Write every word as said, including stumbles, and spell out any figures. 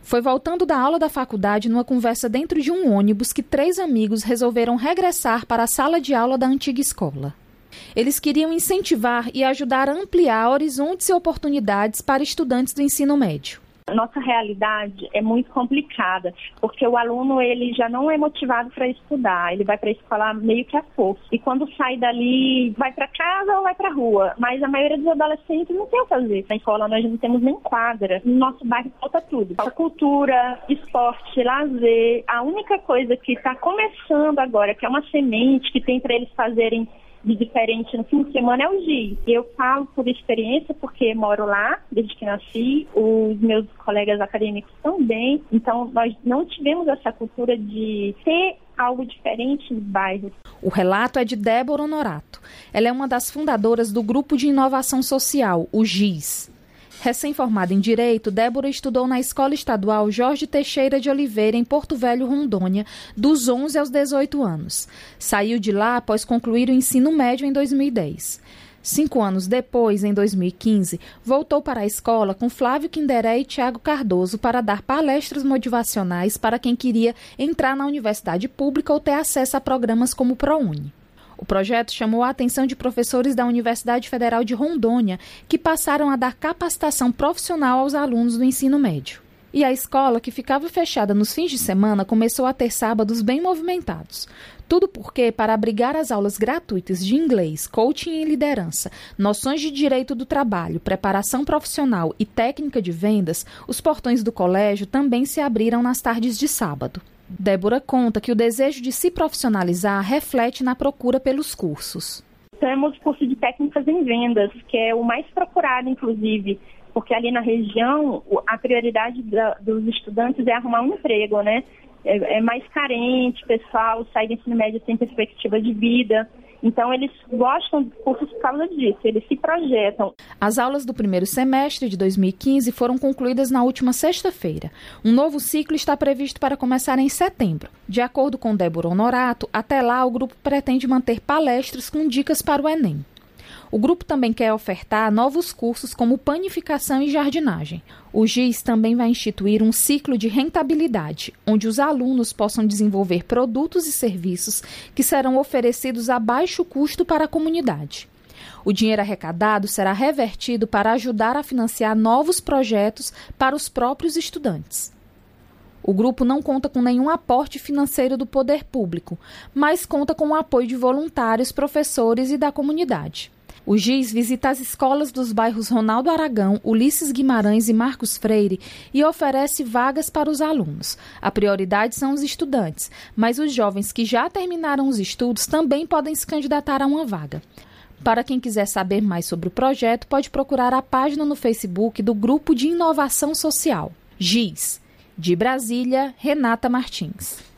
Foi voltando da aula da faculdade numa conversa dentro de um ônibus que três amigos resolveram regressar para a sala de aula da antiga escola. Eles queriam incentivar e ajudar a ampliar horizontes e oportunidades para estudantes do ensino médio. Nossa realidade é muito complicada, porque o aluno ele já não é motivado para estudar, ele vai para a escola meio que a força. E quando sai dali, vai para casa ou vai para a rua. Mas a maioria dos adolescentes não tem o que fazer. Na escola nós não temos nem quadra. No nosso bairro falta tudo. Falta cultura, esporte, lazer. A única coisa que está começando agora, que é uma semente que tem para eles fazerem de diferente no fim de semana, é o giz. Eu falo por experiência porque moro lá desde que nasci, os meus colegas acadêmicos também, então nós não tivemos essa cultura de ter algo diferente nos bairros. O relato é de Débora Honorato. Ela é uma das fundadoras do Grupo de Inovação Social, o giz. Recém-formada em Direito, Débora estudou na Escola Estadual Jorge Teixeira de Oliveira, em Porto Velho, Rondônia, dos onze aos dezoito anos. Saiu de lá após concluir o ensino médio em dois mil e dez. Cinco anos depois, em dois mil e quinze, voltou para a escola com Flávio Quinderé e Tiago Cardoso para dar palestras motivacionais para quem queria entrar na universidade pública ou ter acesso a programas como o ProUni. O projeto chamou a atenção de professores da Universidade Federal de Rondônia, que passaram a dar capacitação profissional aos alunos do ensino médio. E a escola, que ficava fechada nos fins de semana, começou a ter sábados bem movimentados. Tudo porque, para abrigar as aulas gratuitas de inglês, coaching e liderança, noções de direito do trabalho, preparação profissional e técnica de vendas, os portões do colégio também se abriram nas tardes de sábado. Débora conta que o desejo de se profissionalizar reflete na procura pelos cursos. Temos curso de técnicas em vendas, que é o mais procurado, inclusive, porque ali na região a prioridade da, dos estudantes é arrumar um emprego, né? É, é mais carente, pessoal sai do ensino médio sem perspectiva de vida. Então, eles gostam de cursos por causa disso, eles se projetam. As aulas do primeiro semestre de dois mil e quinze foram concluídas na última sexta-feira. Um novo ciclo está previsto para começar em setembro. De acordo com Débora Honorato, até lá o grupo pretende manter palestras com dicas para o Enem. O grupo também quer ofertar novos cursos como panificação e jardinagem. O giz também vai instituir um ciclo de rentabilidade, onde os alunos possam desenvolver produtos e serviços que serão oferecidos a baixo custo para a comunidade. O dinheiro arrecadado será revertido para ajudar a financiar novos projetos para os próprios estudantes. O grupo não conta com nenhum aporte financeiro do poder público, mas conta com o apoio de voluntários, professores e da comunidade. O giz visita as escolas dos bairros Ronaldo Aragão, Ulisses Guimarães e Marcos Freire e oferece vagas para os alunos. A prioridade são os estudantes, mas os jovens que já terminaram os estudos também podem se candidatar a uma vaga. Para quem quiser saber mais sobre o projeto, pode procurar a página no Facebook do Grupo de Inovação Social, giz. De Brasília, Renata Martins.